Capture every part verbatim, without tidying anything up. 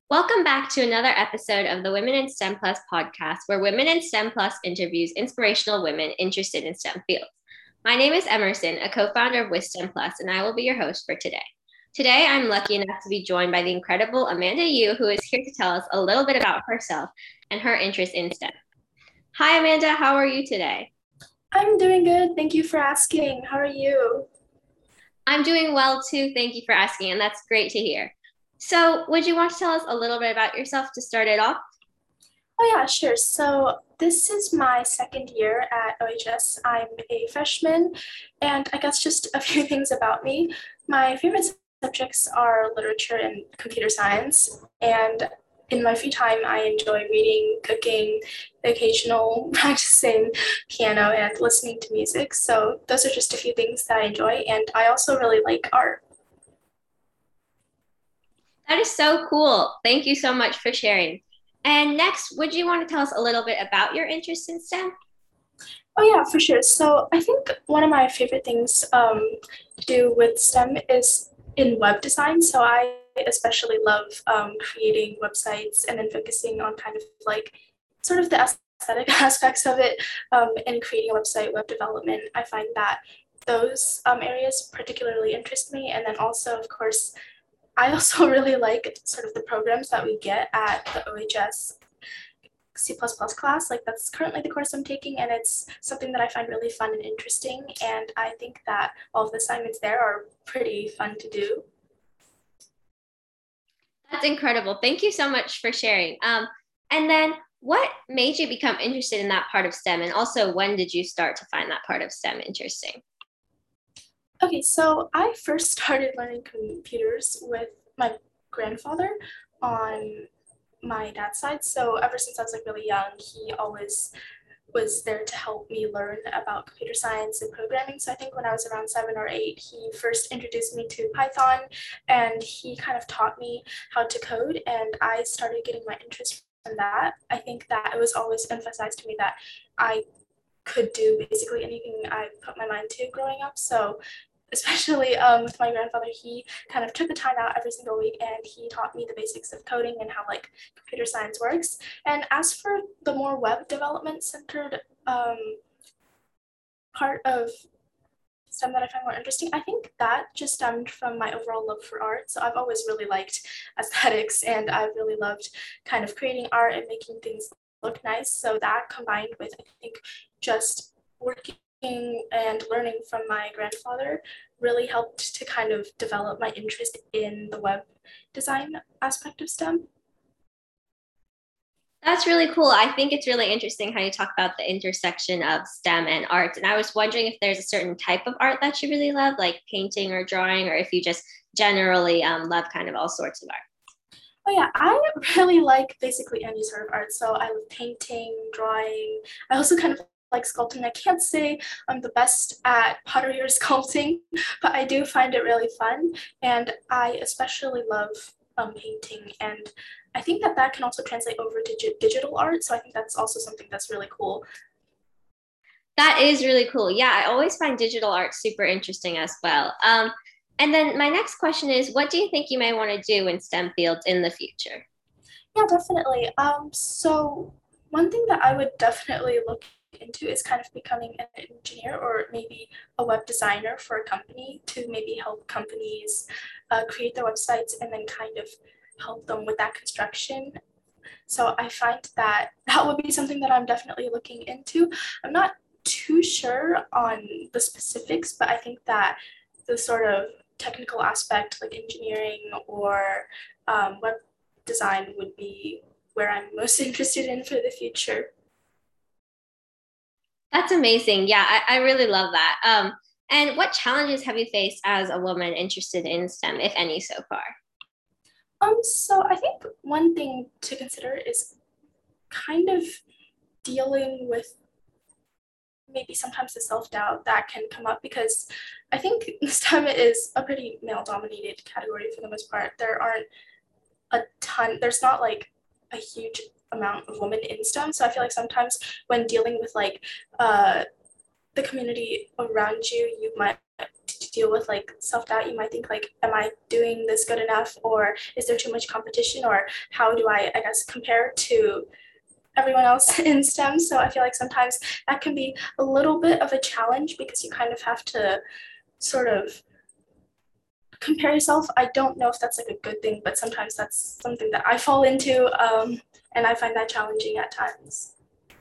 Welcome back to another episode of the Women in STEM Plus podcast, where Women in STEM Plus interviews inspirational women interested in STEM fields. My name is Emerson, a co founder of WisSTEM Plus, and I will be your host for today. Today, I'm lucky enough to be joined by the incredible Amanda Yu, who is here to tell us a little bit about herself and her interest in STEM. Hi, Amanda. How are you today? I'm doing good. Thank you for asking. How are you? I'm doing well too. Thank you for asking, and that's great to hear. So, would you want to tell us a little bit about yourself to start it off? Oh, yeah, sure. So, this is my second year at O H S. I'm a freshman, and I guess just a few things about me. My favorite subjects are literature and computer science, and in my free time, I enjoy reading, cooking, occasional practicing piano, and listening to music. So, those are just a few things that I enjoy, and I also really like art. That is so cool. Thank you so much for sharing. And next, would you want to tell us a little bit about your interest in STEM? Oh yeah, for sure. So I think one of my favorite things um, to do with STEM is in web design. So I especially love um, creating websites and then focusing on kind of like sort of the aesthetic aspects of it um, and creating a website, web development. I find that those um, areas particularly interest me. And then also, of course, I also really like sort of the programs that we get at the O H S C++ class. Like that's currently the course I'm taking, and it's something that I find really fun and interesting. And I think that all of the assignments there are pretty fun to do. That's incredible. Thank you so much for sharing. Um, and then, what made you become interested in that part of STEM? And also, when did you start to find that part of STEM interesting? Okay, so I first started learning computers with my grandfather on my dad's side. So ever since I was like really young, he always was there to help me learn about computer science and programming. So I think when I was around seven or eight, he first introduced me to Python and he kind of taught me how to code. And I started getting my interest in that. I think that it was always emphasized to me that I could do basically anything I put my mind to growing up. So especially um, with my grandfather, he kind of took the time out every single week and he taught me the basics of coding and how like computer science works. And as for the more web development centered um, part of STEM that I find more interesting, I think that just stemmed from my overall love for art. So I've always really liked aesthetics and I've really loved kind of creating art and making things look nice. So that combined with, I think, just working and learning from my grandfather really helped to kind of develop my interest in the web design aspect of STEM. That's really cool. I think it's really interesting how you talk about the intersection of STEM and art. And I was wondering if there's a certain type of art that you really love, like painting or drawing, or if you just generally um, love kind of all sorts of art. Oh yeah, I really like basically any sort of art. So I love painting, drawing. I also kind of like sculpting. I can't say I'm the best at pottery or sculpting, but I do find it really fun. And I especially love um, painting. And I think that that can also translate over to gi- digital art. So I think that's also something that's really cool. That is really cool. Yeah, I always find digital art super interesting as well. Um, and then my next question is, what do you think you may want to do in STEM fields in the future? Yeah, definitely. Um, so one thing that I would definitely look into is kind of becoming an engineer or maybe a web designer for a company to maybe help companies uh, create their websites and then kind of help them with that construction. So I find that that would be something that I'm definitely looking into. I'm not too sure on the specifics, but I think that the sort of technical aspect, like engineering or um, web design, would be where I'm most interested in for the future. That's amazing. Yeah, I, I really love that. Um, and what challenges have you faced as a woman interested in STEM, if any, so far? Um, so I think one thing to consider is kind of dealing with maybe sometimes the self doubt that can come up because I think STEM is a pretty male dominated category for the most part. There aren't a ton, there's not like a huge amount of women in STEM. So I feel like sometimes when dealing with like uh, the community around you, you might deal with like self-doubt. You might think like, am I doing this good enough, or is there too much competition, or how do I, I guess, compare to everyone else in STEM? So I feel like sometimes that can be a little bit of a challenge because you kind of have to sort of compare yourself. I don't know if that's like a good thing, but sometimes that's something that I fall into, um, and I find that challenging at times.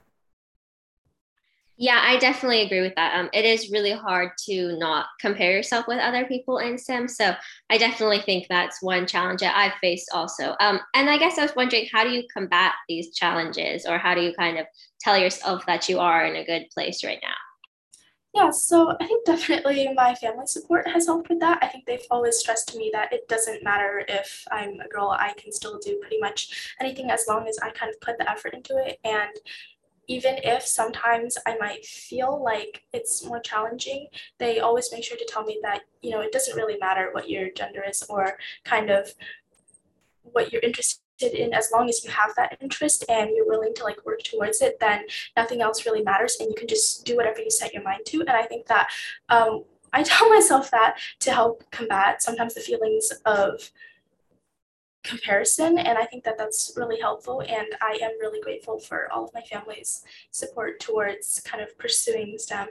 Yeah, I definitely agree with that. Um, it is really hard to not compare yourself with other people in STEM. So I definitely think that's one challenge that I've faced also. Um, and I guess I was wondering, how do you combat these challenges, or how do you kind of tell yourself that you are in a good place right now? Yeah, so I think definitely my family support has helped with that. I think they've always stressed to me that it doesn't matter if I'm a girl, I can still do pretty much anything as long as I kind of put the effort into it. And even if sometimes I might feel like it's more challenging, they always make sure to tell me that, you know, it doesn't really matter what your gender is or kind of what you're interested in. As long as you have that interest and you're willing to like work towards it, then nothing else really matters, and you can just do whatever you set your mind to. And I think that um, I tell myself that to help combat sometimes the feelings of comparison, and I think that that's really helpful, and I am really grateful for all of my family's support towards kind of pursuing STEM.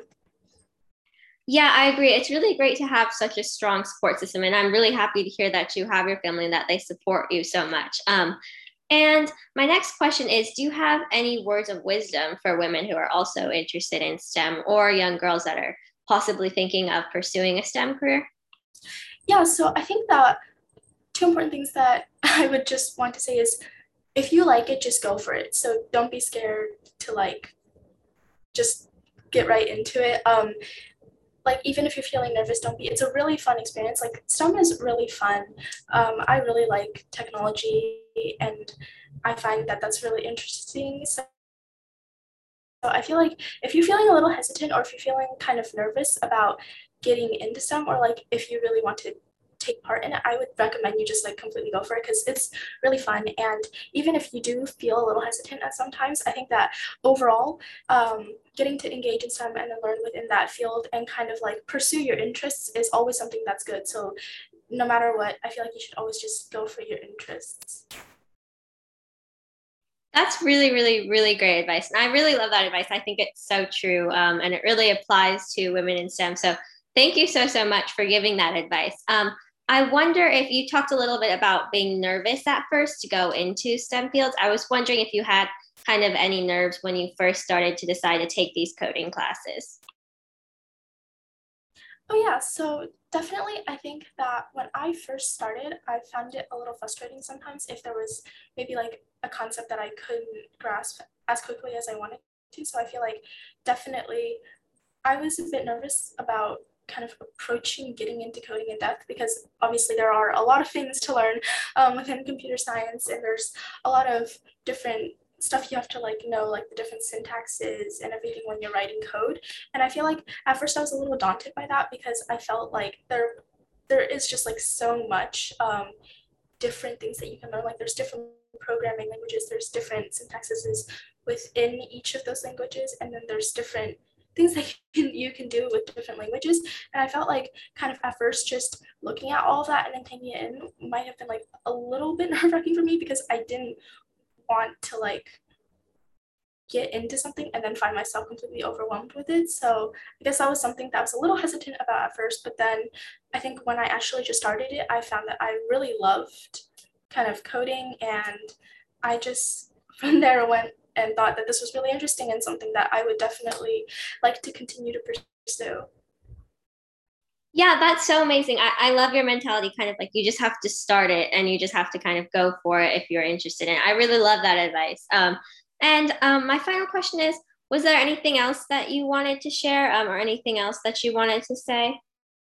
Yeah, I agree. It's really great to have such a strong support system. And I'm really happy to hear that you have your family and that they support you so much. Um, and my next question is, do you have any words of wisdom for women who are also interested in STEM, or young girls that are possibly thinking of pursuing a STEM career? Yeah, so I think that two important things that I would just want to say is, if you like it, just go for it. So don't be scared to like just get right into it. Um, like even if you're feeling nervous, don't be. It's a really fun experience. Like STEM is really fun. Um, I really like technology, and I find that that's really interesting. So I feel like if you're feeling a little hesitant, or if you're feeling kind of nervous about getting into STEM, or like if you really want to take part in it, I would recommend you just like completely go for it because it's really fun. And even if you do feel a little hesitant at sometimes, I think that overall, um, getting to engage in STEM and then learn within that field and kind of like pursue your interests is always something that's good. So no matter what, I feel like you should always just go for your interests. That's really, really, really great advice. And I really love that advice. I think it's so true. Um, and it really applies to women in STEM. So thank you so, so much for giving that advice. Um, I wonder if you talked a little bit about being nervous at first to go into STEM fields. I was wondering if you had kind of any nerves when you first started to decide to take these coding classes. Oh yeah, so definitely I think that when I first started, I found it a little frustrating sometimes if there was maybe like a concept that I couldn't grasp as quickly as I wanted to. So I feel like definitely I was a bit nervous about kind of approaching getting into coding in depth because obviously there are a lot of things to learn um, within computer science, and there's a lot of different stuff you have to like know, like the different syntaxes and everything when you're writing code. And I feel like at first I was a little daunted by that because I felt like there there is just like so much um, different things that you can learn. Like there's different programming languages, there's different syntaxes within each of those languages, and then there's different things that you can, you can do with different languages. And I felt like kind of at first just looking at all of that and then taking it in might have been like a little bit nerve-wracking for me because I didn't want to like get into something and then find myself completely overwhelmed with it. So I guess that was something that I was a little hesitant about at first, but then I think when I actually just started it, I found that I really loved kind of coding, and I just from there went and thought that this was really interesting and something that I would definitely like to continue to pursue. Yeah, that's so amazing. I, I love your mentality, kind of like you just have to start it and you just have to kind of go for it if you're interested in it. I really love that advice. Um, and um, my final question is, was there anything else that you wanted to share, um, or anything else that you wanted to say?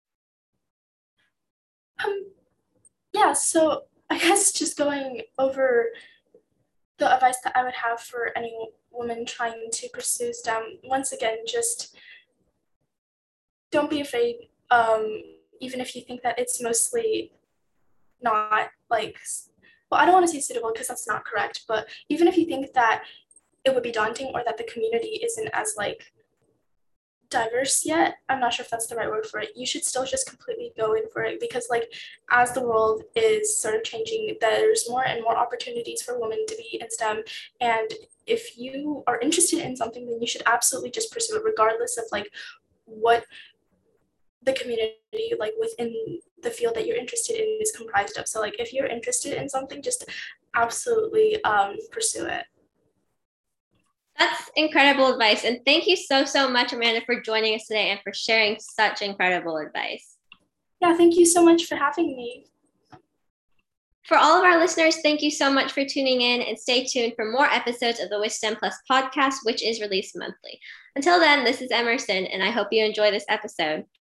Um, yeah, so I guess just going over the advice that I would have for any woman trying to pursue STEM, once again, just don't be afraid, um, even if you think that it's mostly not like, well, I don't want to say suitable because that's not correct, but even if you think that it would be daunting or that the community isn't as like diverse yet. I'm not sure if that's the right word for it. You should still just completely go in for it because, like, as the world is sort of changing, there's more and more opportunities for women to be in STEM. And if you are interested in something, then you should absolutely just pursue it, regardless of like what the community, like within the field that you're interested in, is comprised of. So, like, if you're interested in something, just absolutely um, pursue it. That's incredible advice. And thank you so, so much, Amanda, for joining us today and for sharing such incredible advice. Yeah, thank you so much for having me. For all of our listeners, thank you so much for tuning in, and stay tuned for more episodes of the WisSTEM Plus podcast, which is released monthly. Until then, this is Emerson, and I hope you enjoy this episode.